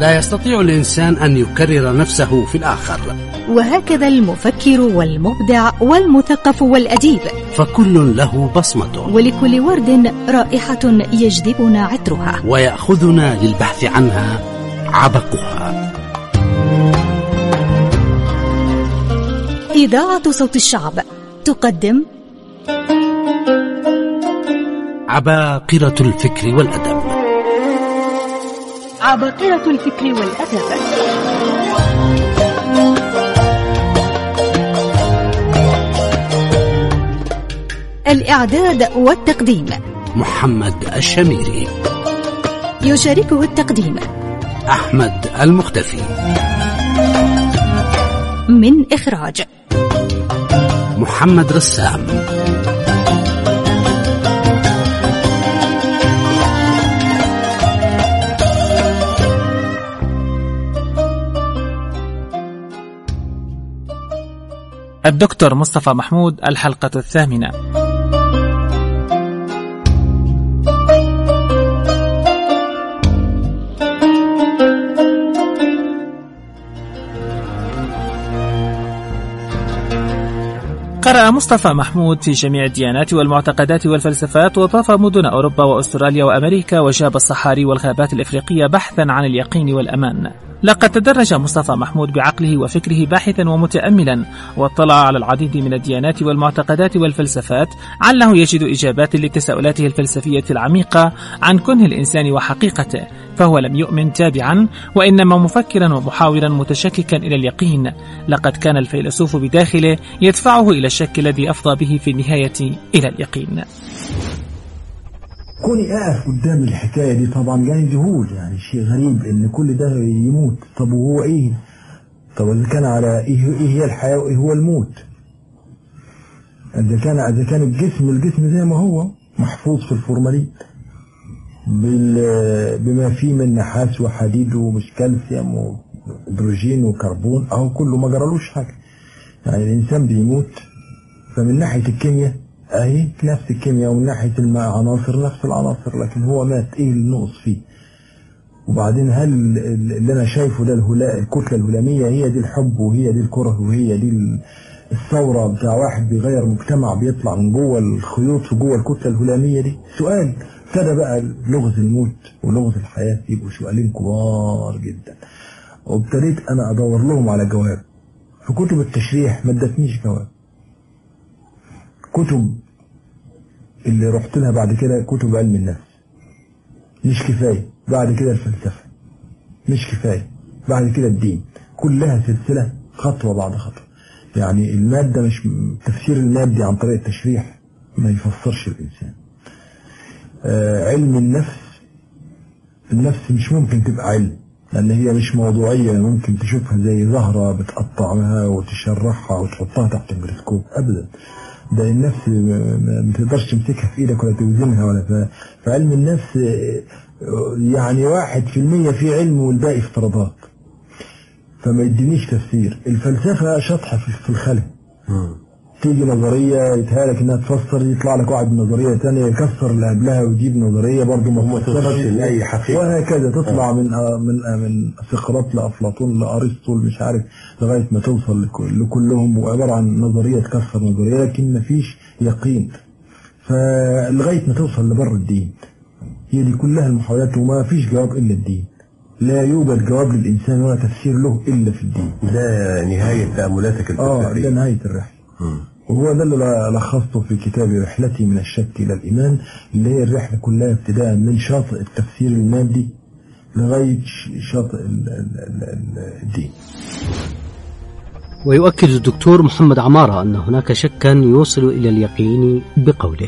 لا يستطيع الإنسان أن يكرر نفسه في الآخر. وهكذا المفكر والمبدع والمثقف والأديب، فكل له بصمته، ولكل ورد رائحة يجذبنا عطرها ويأخذنا للبحث عنها عبقها. إذاعة صوت الشعب تقدم عباقرة الفكر والأدب. عباقرة الفكر والأدب. الإعداد والتقديم محمد الشميري. يشاركه التقديم أحمد المختفي. من إخراج محمد رسام. الدكتور مصطفى محمود، الحلقة 8. قرأ مصطفى محمود في جميع الديانات والمعتقدات والفلسفات، وطاف مدن أوروبا وأستراليا وأمريكا وجاب الصحاري والغابات الإفريقية بحثا عن اليقين والأمان. لقد تدرج مصطفى محمود بعقله وفكره باحثا ومتأملا، واطلع على العديد من الديانات والمعتقدات والفلسفات علّه يجد إجابات لتساؤلاته الفلسفية العميقة عن كنه الإنسان وحقيقته، فهو لم يؤمن تابعا، وإنما مفكرا ومحاورا متشككا إلى اليقين. لقد كان الفيلسوف بداخله يدفعه إلى الشك الذي أفضى به في النهاية إلى اليقين. كوني أقف قدام الحكاية دي طبعا جاني ذهول، يعني شيء غريب إن كل ده يموت. طب وهو إيه؟ طب إذا كان على إيه هي الحياة وإيه هو الموت؟ إذا كان الجسم زي ما هو محفوظ في الفورمالين بما فيه من نحاس وحديد ومش كالسيوم وهيدروجين وكربون، أهو كله ما جرالوش حاجة. يعني الإنسان بيموت، فمن ناحية الكيمياء اهي نفس الكيمياء، ومن ناحية العناصر نفس العناصر، لكن هو مات. ايه النقص فيه؟ وبعدين هل اللي انا شايفه ده الكتلة الهلامية هي دي الحب وهي دي الكره وهي دي الثورة بتاع واحد بيغير مجتمع بيطلع من جوه الخيوط في جوه الكتلة الهلامية دي؟ سؤال. ابتدى بقى لغز الموت ولغز الحياة يبقوا سؤالين كبار جدا، وابتديت انا ادور لهم على جواب. في كتب التشريح ما ادتنيش جواب. كتب اللي رحت لها بعد كده كتب علم النفس مش كفاية، بعد كده الفلسفة مش كفاية، بعد كده الدين، كلها سلسلة خطوة بعد خطوة. يعني المادة مش تفسير المادي عن طريق التشريح ما يفسرش الإنسان. علم النفس مش ممكن تبقى علم، لأن هي مش موضوعية ممكن تشوفها زي زهرة بتقطعها وتشرحها وتحطها تحت الميكروسكوب. أبدا، ده النفس ما تقدرش تمسكها في ايدك ولا توزنها ولا فعلم النفس يعني 1% في علم والباقي افتراضات، فما يدينيش تفسير. الفلسفة شطحة في الخلق. تيجي نظرية يتهالك انها تفسر، يطلع لك واحد بنظرية تانية يكسر اللي قبلها ويجيب نظرية برضه ما تفسرش لأي حقيقة، وهكذا تطلع من سقراط لأفلاطون لأرسطو مش عارف لغاية ما توصل لكلهم، وعبارة عن نظرية تكسر نظرية، لكن ما فيش يقين، فلغاية ما توصل لبر الدين. هي دي كلها المحاولات، وما فيش جواب إلا الدين. لا يوجد جواب للإنسان ولا تفسير له إلا في الدين. ده نهاية تأملاتك الفلسفية. ده نهاية الرحلة. وهو ده اللي لخصته في كتابي رحلتي من الشك إلى الإيمان، اللي هي الرحلة كلها ابتداء من شاطئ التفسير المادي لغاية شاطئ الدين. ويؤكد الدكتور محمد عمارة أن هناك شكا يوصل إلى اليقين بقوله.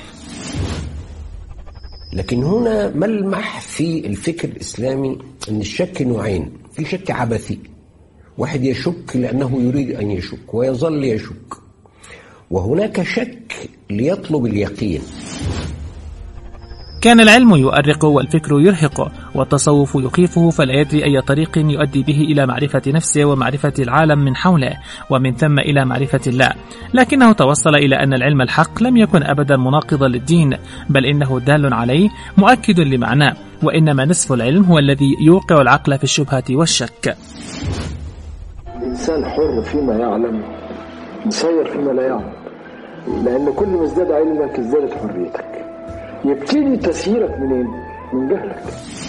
لكن هنا ملمح في الفكر الإسلامي أن الشك نوعين. في شك عبثي، واحد يشك لأنه يريد أن يشك ويظل يشك، وهناك شك ليطلب اليقين. كان العلم يؤرق والفكر يرهقه والتصوف يخيفه، فلا يدري أي طريق يؤدي به إلى معرفة نفسه ومعرفة العالم من حوله، ومن ثم إلى معرفة الله. لكنه توصل إلى أن العلم الحق لم يكن أبدا مناقضا للدين، بل إنه دال عليه مؤكد لمعناه، وإنما نصف العلم هو الذي يوقع العقل في الشبهة والشك. الإنسان حر فيما يعلم، مسير فيما لا يعلم، لأن كل ما ازداد علمك ازدادت حريتك. يبتدي تسييرك منين؟ من جهلك.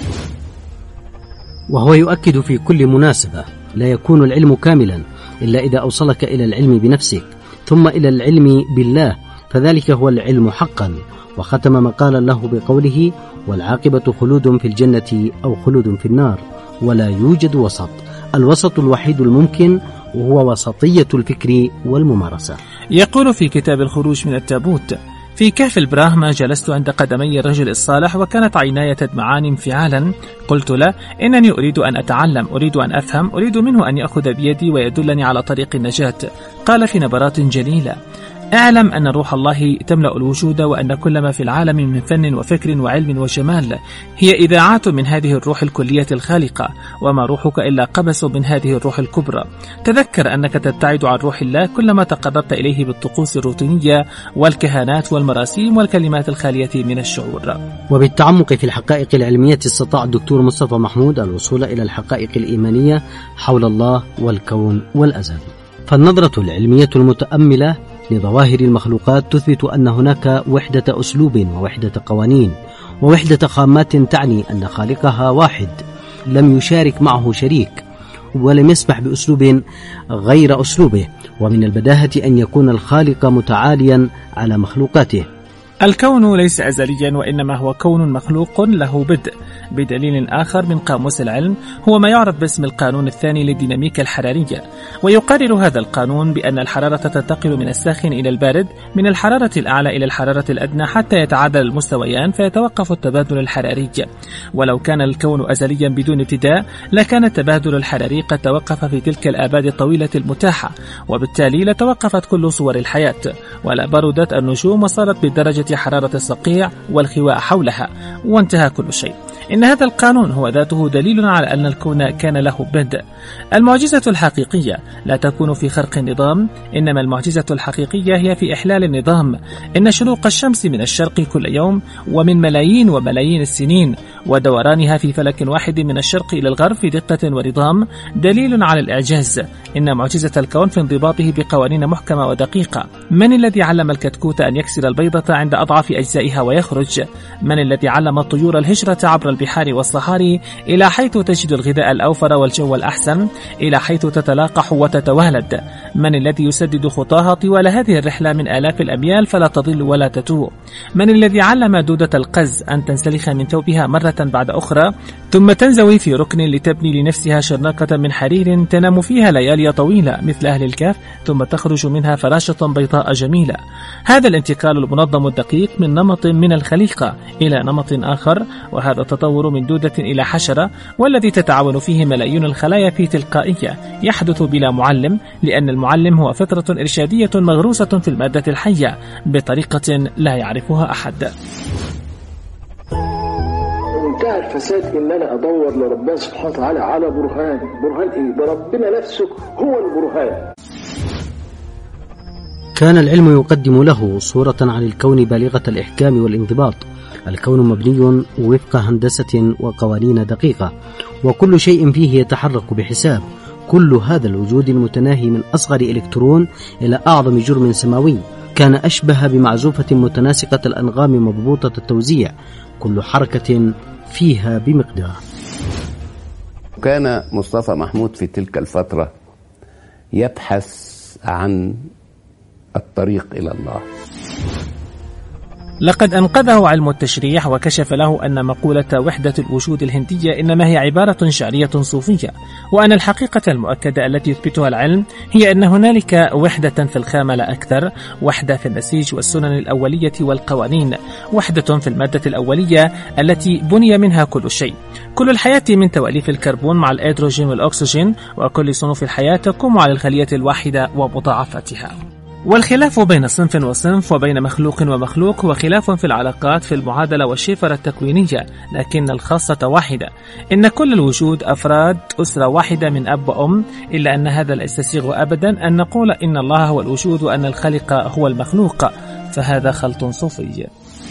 وهو يؤكد في كل مناسبة: لا يكون العلم كاملا إلا إذا أوصلك إلى العلم بنفسك ثم إلى العلم بالله، فذلك هو العلم حقا. وختم مقالا له بقوله: والعاقبة خلود في الجنة أو خلود في النار، ولا يوجد وسط. الوسط الوحيد الممكن وهو وسطية الفكر والممارسة. يقول في كتاب الخروج من التابوت: في كهف البراهمة جلست عند قدمي الرجل الصالح، وكانت عيناي تدمعان انفعالا. قلت له: إنني أريد أن أتعلم، أريد أن أفهم، أريد منه أن يأخذ بيدي ويدلني على طريق النجاة. قال في نبرات جليلة: اعلم أن روح الله تملأ الوجود، وأن كل ما في العالم من فن وفكر وعلم وجمال هي إذاعات من هذه الروح الكلية الخالقة، وما روحك إلا قبس من هذه الروح الكبرى. تذكر أنك تبتعد عن روح الله كلما تقربت إليه بالطقوس الروتينية والكهانات والمراسيم والكلمات الخالية من الشعور. وبالتعمق في الحقائق العلمية استطاع الدكتور مصطفى محمود الوصول إلى الحقائق الإيمانية حول الله والكون والأزل. فالنظرة العلمية المتأملة لظواهر المخلوقات تثبت أن هناك وحدة أسلوب ووحدة قوانين ووحدة خامات، تعني أن خالقها واحد لم يشارك معه شريك، ولم يسمح بأسلوب غير أسلوبه. ومن البداهة أن يكون الخالق متعاليا على مخلوقاته. الكون ليس أزليا، وإنما هو كون مخلوق له بدء. بدليل آخر من قاموس العلم هو ما يعرف باسم القانون الثاني للديناميكا الحرارية، ويقرر هذا القانون بأن الحرارة تنتقل من الساخن إلى البارد، من الحرارة الأعلى إلى الحرارة الأدنى، حتى يتعادل المستويان فيتوقف التبادل الحراري. ولو كان الكون أزليا بدون ابتداء لكان التبادل الحراري قد توقف في تلك الآباد الطويلة المتاحة، وبالتالي لتوقفت كل صور الحياة، ولا بردت النجوم وصارت بدرجة حرارة الصقيع والخواء حولها، وانتهى كل شيء. إن هذا القانون هو ذاته دليل على أن الكون كان له بدء. المعجزة الحقيقية لا تكون في خرق النظام، إنما المعجزة الحقيقية هي في إحلال النظام. إن شروق الشمس من الشرق كل يوم ومن ملايين وملايين السنين، ودورانها في فلك واحد من الشرق إلى الغرب في دقة ونظام، دليل على الإعجاز. إن معجزة الكون في انضباطه بقوانين محكمة ودقيقة. من الذي علم الكتكوت أن يكسر البيضة عند أضعف أجزائها ويخرج؟ من الذي علم الطيور الهجرة عبر البحار والصحاري إلى حيث تجد الغذاء الأوفر والجو الأحسن، إلى حيث تتلاقح وتتوالد؟ من الذي يسدد خطاها طوال هذه الرحلة من آلاف الأميال فلا تضل ولا تتوه؟ من الذي علم دودة القز أن تنسلخ من ثوبها مرة بعد أخرى، ثم تنزوي في ركن لتبني لنفسها شرنقة من حرير تنام فيها ليالي طويلة مثل أهل الكهف، ثم تخرج منها فراشة بيضاء جميلة؟ هذا الانتقال المنظم الدقيق من نمط من الخليقة إلى نمط آخر، وهذا التطور من دودة إلى حشرة، والذي تتعاون فيه ملايين الخلايا في تلقائية، يحدث بلا معلم، لأن المعلم هو فطرة إرشادية مغروسة في المادة الحية بطريقة لا يعرفها أحد. منتهى الفساد إن أنا أدور لربنا سبحانه وتعالى على برهان. برهان إيه؟ ده ربنا نفسه هو البرهان. كان العلم يقدم له صورة عن الكون بالغة الإحكام والانضباط. الكون مبني وفق هندسة وقوانين دقيقة، وكل شيء فيه يتحرك بحساب. كل هذا الوجود المتناهي من أصغر إلكترون إلى أعظم جرم سماوي كان أشبه بمعزوفة متناسقة الأنغام مضبوطة التوزيع، كل حركة فيها بمقدار. كان مصطفى محمود في تلك الفترة يبحث عن الطريق إلى الله. لقد أنقذه علم التشريح وكشف له أن مقولة وحدة الوجود الهندية إنما هي عبارة شعرية صوفية، وأن الحقيقة المؤكدة التي يثبتها العلم هي أن هنالك وحدة في الخامة لا أكثر، وحدة في النسيج والسنن الأولية والقوانين، وحدة في المادة الأولية التي بني منها كل شيء. كل الحياة من تواليف الكربون مع الهيدروجين والأكسجين، وكل صنوف الحياة تقوم على الخلية الواحدة ومضاعفتها. والخلاف بين صنف وصنف وبين مخلوق ومخلوق هو خلاف في العلاقات في المعادلة والشفرة التكوينية، لكن الخاصة واحدة، إن كل الوجود أفراد أسرة واحدة من أب وأم، إلا أن هذا لا يستسيغ أبدا أن نقول إن الله هو الوجود وأن الخالق هو المخلوق، فهذا خلط صوفي.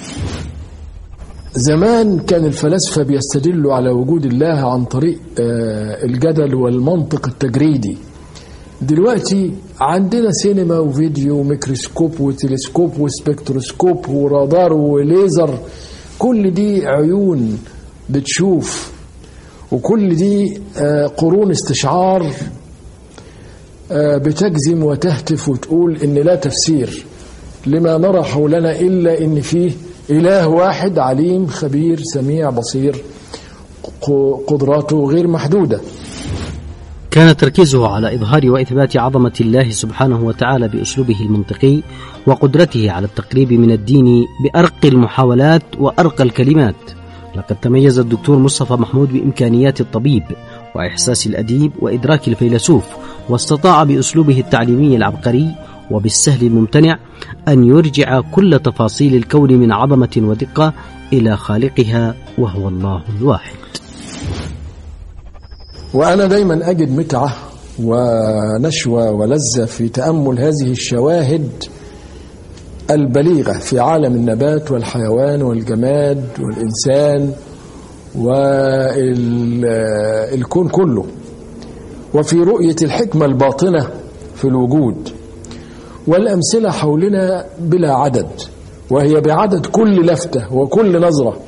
زمان كان الفلاسفة بيستدلوا على وجود الله عن طريق الجدل والمنطق التجريدي. دلوقتي عندنا سينما وفيديو وميكروسكوب وتلسكوب وسبكتروسكوب ورادار وليزر، كل دي عيون بتشوف، وكل دي قرون استشعار بتجزم وتهتف وتقول إن لا تفسير لما نرى حولنا إلا إن فيه إله واحد عليم خبير سميع بصير قدراته غير محدودة. كان تركيزه على إظهار وإثبات عظمة الله سبحانه وتعالى بأسلوبه المنطقي وقدرته على التقريب من الدين بأرق المحاولات وأرق الكلمات. لقد تميز الدكتور مصطفى محمود بإمكانيات الطبيب وإحساس الأديب وإدراك الفيلسوف، واستطاع بأسلوبه التعليمي العبقري وبالسهل الممتنع أن يرجع كل تفاصيل الكون من عظمة ودقة إلى خالقها وهو الله الواحد. وأنا دايما أجد متعة ونشوة ولذة في تأمل هذه الشواهد البليغة في عالم النبات والحيوان والجماد والإنسان والكون كله، وفي رؤية الحكمة الباطنة في الوجود، والأمثلة حولنا بلا عدد، وهي بعدد كل لفتة وكل نظرة،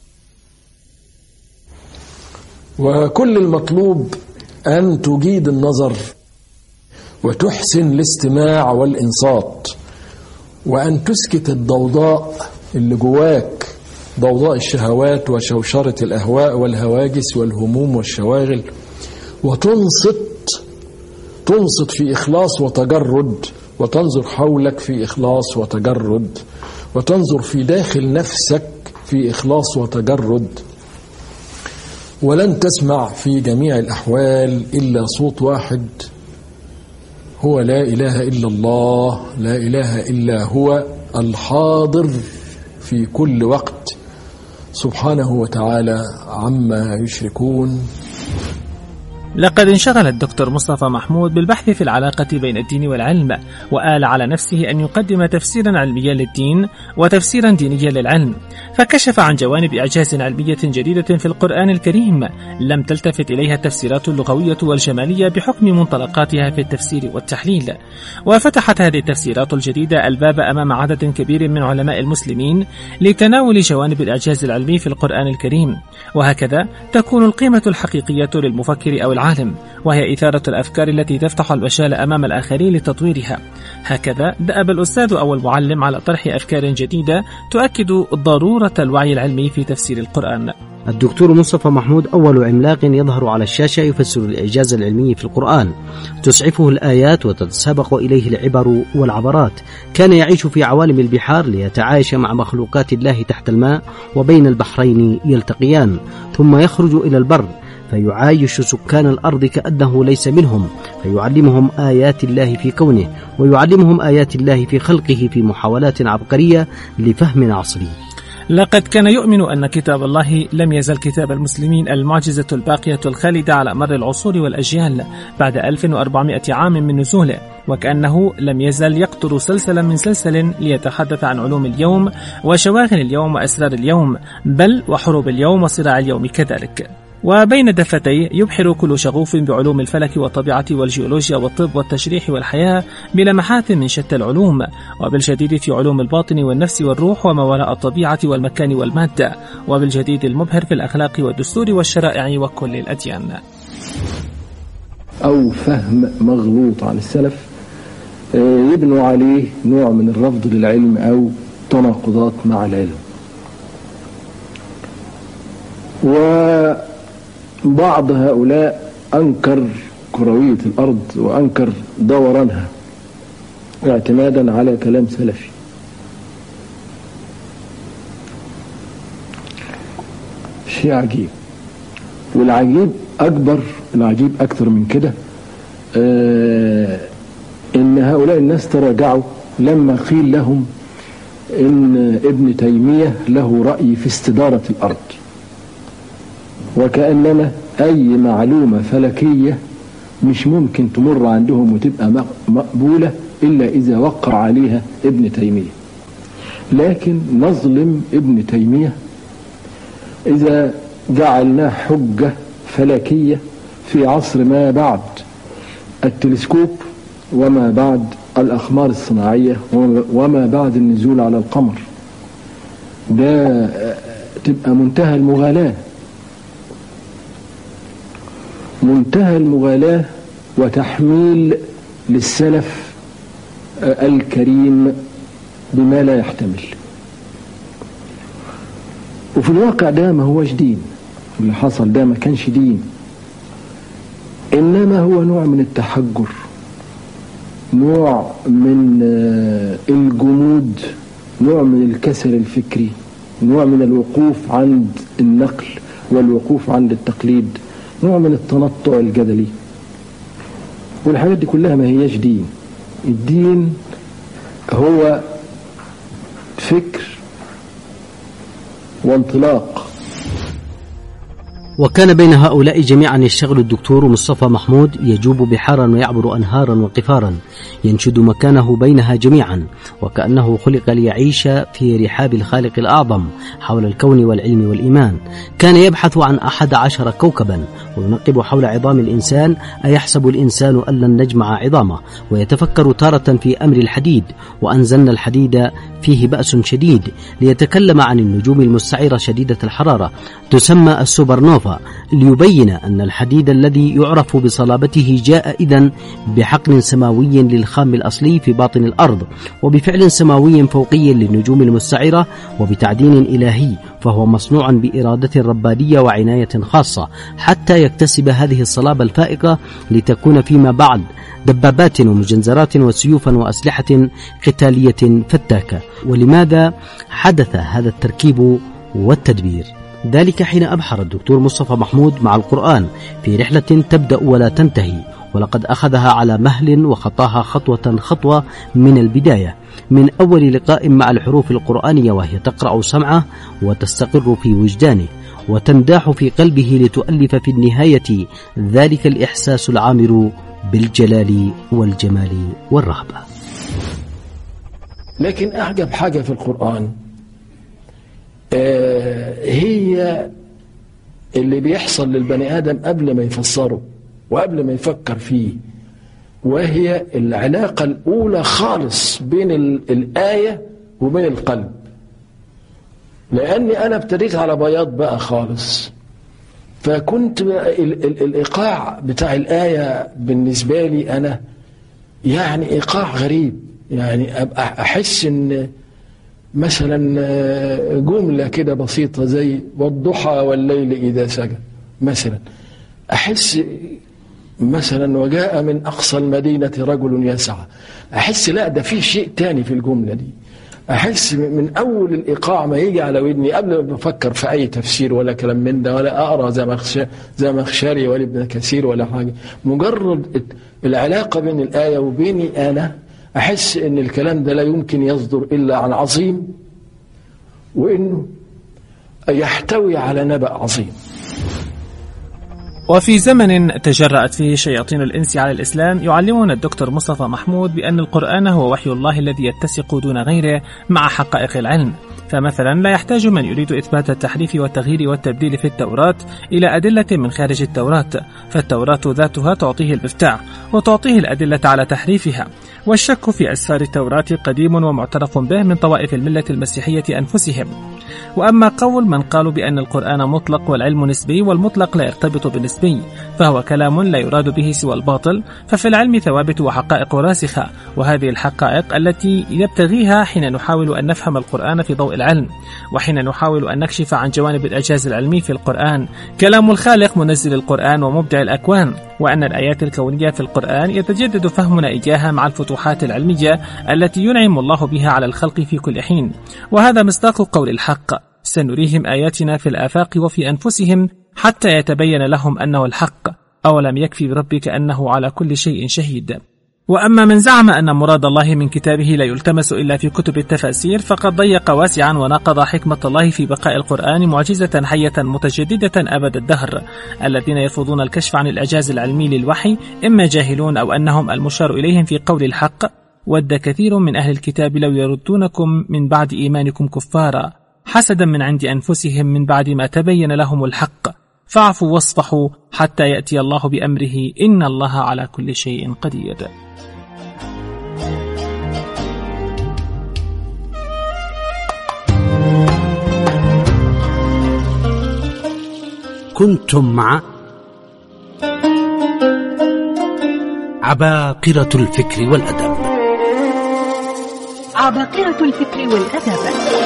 وكل المطلوب أن تجيد النظر وتحسن الاستماع والإنصات، وأن تسكت الضوضاء اللي جواك، ضوضاء الشهوات وشوشرة الأهواء والهواجس والهموم والشواغل، تنصت في إخلاص وتجرد، وتنظر حولك في إخلاص وتجرد، وتنظر في داخل نفسك في إخلاص وتجرد. ولن تسمع في جميع الأحوال إلا صوت واحد، هو لا إله إلا الله، لا إله إلا هو الحاضر في كل وقت سبحانه وتعالى عما يشركون. لقد انشغل الدكتور مصطفى محمود بالبحث في العلاقة بين الدين والعلم، وآل على نفسه أن يقدم تفسيرا علميا للدين وتفسيرا دينيا للعلم، فكشف عن جوانب إعجاز علمية جديدة في القرآن الكريم لم تلتفت إليها التفسيرات اللغوية والجمالية بحكم منطلقاتها في التفسير والتحليل. وفتحت هذه التفسيرات الجديدة الباب أمام عدد كبير من علماء المسلمين لتناول جوانب الإعجاز العلمي في القرآن الكريم، وهكذا تكون القيمة الحقيقية للمفكر أو العالم، وهي إثارة الأفكار التي تفتح المجال أمام الآخرين لتطويرها. هكذا دأب الأستاذ أو المعلم على طرح أفكار جديدة تؤكد ضرورة الوعي العلمي في تفسير القرآن. الدكتور مصطفى محمود أول عملاق يظهر على الشاشة يفسر الإعجاز العلمي في القرآن، تسعفه الآيات وتتسابق إليه العبر والعبرات. كان يعيش في عوالم البحار ليتعايش مع مخلوقات الله تحت الماء، وبين البحرين يلتقيان، ثم يخرج إلى البر فيعايش سكان الأرض كأنه ليس منهم، فيعلمهم آيات الله في كونه، ويعلمهم آيات الله في خلقه في محاولات عبقرية لفهم عصري. لقد كان يؤمن أن كتاب الله لم يزل كتاب المسلمين المعجزة الباقية الخالدة على مر العصور والأجيال بعد 1400 عام من نزوله، وكأنه لم يزل يقطر سلسلا من سلسل ليتحدث عن علوم اليوم وشواغل اليوم وأسرار اليوم، بل وحروب اليوم وصراع اليوم كذلك. وبين دفتي يبحر كل شغوف بعلوم الفلك والطبيعة والجيولوجيا والطب والتشريح والحياة بلمحات من شتى العلوم، وبالجديد في علوم الباطن والنفس والروح وما وراء الطبيعة والمكان والمادة، وبالجديد المبهر في الأخلاق والدستور والشرائع وكل الأديان. أو فهم مغلوط عن السلف يبنوا عليه نوع من الرفض للعلم أو تناقضات مع العلم. وبعض هؤلاء أنكر كروية الأرض وأنكر دورانها اعتمادا على كلام سلفي. شيء عجيب، والعجيب أكبر، العجيب أكثر من كده، إن هؤلاء الناس تراجعوا لما قيل لهم إن ابن تيمية له رأي في استدارة الأرض، وكأننا أي معلومة فلكية مش ممكن تمر عندهم وتبقى مقبولة إلا إذا وقع عليها ابن تيمية. لكن نظلم ابن تيمية إذا جعلناه حجة فلكية في عصر ما بعد التلسكوب وما بعد الأقمار الصناعية وما بعد النزول على القمر. ده تبقى منتهى المغالاة، منتهى المغالاة وتحميل للسلف الكريم بما لا يحتمل. وفي الواقع ده ما هوش دين، اللي حصل ده ما كانش دين، إنما هو نوع من التحجر، نوع من الجمود، نوع من الكسل الفكري، نوع من الوقوف عند النقل والوقوف عند التقليد، نوع من التنطع الجدلي. والحاجات دي كلها ما هياش دين. الدين هو فكر وانطلاق. وكان بين هؤلاء جميعا يشتغل الدكتور مصطفى محمود، يجوب بحارا ويعبر أنهارا وقفارا، ينشد مكانه بينها جميعا، وكأنه خلق ليعيش في رحاب الخالق الأعظم حول الكون والعلم والإيمان. كان يبحث عن 11 كوكبا وينقب حول عظام الإنسان، أيحسب الإنسان أن لن نجمع عظامه، ويتفكر تارة في أمر الحديد، وأنزلنا الحديد فيه بأس شديد، ليتكلم عن النجوم المستعرة شديدة الحرارة تسمى السوبرنوفا، ليبين أن الحديد الذي يعرف بصلابته جاء إذن بحقن سماوي للخام الأصلي في باطن الأرض، وبفعل سماوي فوقي للنجوم المستعرة، وبتعدين إلهي، فهو مصنوع بإرادة ربانية وعناية خاصة حتى يكتسب هذه الصلابة الفائقة لتكون فيما بعد دبابات ومجنزرات وسيوفا وأسلحة قتالية فتاكة. ولماذا حدث هذا التركيب والتدبير؟ ذلك حين أبحر الدكتور مصطفى محمود مع القرآن في رحلة تبدأ ولا تنتهي، ولقد أخذها على مهل وخطاها خطوة خطوة من البداية، من أول لقاء مع الحروف القرآنية وهي تقرأ سمعه وتستقر في وجدانه وتنداح في قلبه، لتؤلف في النهاية ذلك الإحساس العامر بالجلال والجمال والرهبة. لكن أعجب حاجة في القرآن هي اللي بيحصل للبني آدم قبل ما يفسره وقبل ما يفكر فيه، وهي العلاقة الأولى خالص بين الآية وبين القلب. لأني أنا ابتديت على بياض بقى خالص، فكنت الإيقاع بتاع الآية بالنسبة لي أنا يعني إيقاع غريب، يعني أبقى أحس إن مثلا جملة كده بسيطة زي والضحى والليل إذا سجى مثلا، أحس مثلا وجاء من أقصى المدينة رجل يسعى، أحس لا ده في شيء تاني في الجملة دي. أحس من أول الإيقاع ما يجي على ودني قبل ما بفكر في أي تفسير ولا كلام من ده، ولا أقرأ زي مخشري ولا ابن كثير ولا حاجة، مجرد العلاقة بين الآية وبيني أنا أحس إن الكلام ده لا يمكن يصدر إلا عن عظيم، وإنه يحتوي على نبأ عظيم. وفي زمن تجرأت فيه شياطين الإنس على الإسلام، يعلمنا الدكتور مصطفى محمود بأن القرآن هو وحي الله الذي يتسق دون غيره مع حقائق العلم. فمثلا لا يحتاج من يريد إثبات التحريف والتغيير والتبديل في التوراة إلى أدلة من خارج التوراة، فالتوراة ذاتها تعطيه المفتاح وتعطيه الأدلة على تحريفها. والشك في أسفار التوراة قديم ومعترف به من طوائف الملة المسيحية أنفسهم. وأما قول من قالوا بأن القرآن مطلق والعلم نسبي والمطلق لا يرتبط بالنسبي، فهو كلام لا يراد به سوى الباطل. ففي العلم ثوابت وحقائق راسخة، وهذه الحقائق التي يبتغيها حين نحاول أن نفهم القرآن في ضوء العلم، وحين نحاول أن نكشف عن جوانب الإعجاز العلمي في القرآن. كلام الخالق منزل القرآن ومبدع الأكوان، وأن الآيات الكونية في القرآن يتجدد فهمنا إياها مع الفتوحات العلمية التي ينعم الله بها على الخلق في كل حين. وهذا مصداق قول الحق: سنريهم آياتنا في الآفاق وفي أنفسهم حتى يتبين لهم أنه الحق، أولم يكفي بربك أنه على كل شيء شهيد. وأما من زعم أن مراد الله من كتابه لا يلتمس إلا في كتب التفاسير فقد ضيق واسعا ونقض حكمة الله في بقاء القرآن معجزة حية متجددة أبد الدهر. الذين يرفضون الكشف عن الإعجاز العلمي للوحي إما جاهلون أو أنهم المشار إليهم في قول الحق: ود كثير من أهل الكتاب لو يردونكم من بعد إيمانكم كفارا حسدا من عند أنفسهم من بعد ما تبين لهم الحق فاعفوا واصفحوا حتى يأتي الله بأمره إن الله على كل شيء قدير. كنتم مع عباقرة الفكر والأدب. عباقرة الفكر والأدب.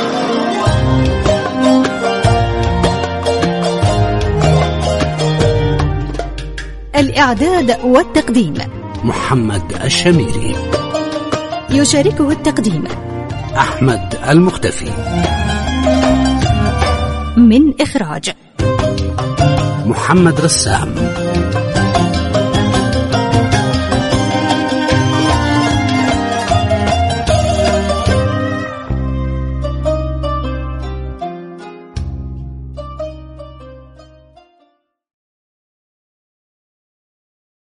الإعداد والتقديم محمد الشميري. يشاركه التقديم أحمد المختفي. من إخراج محمد رسام.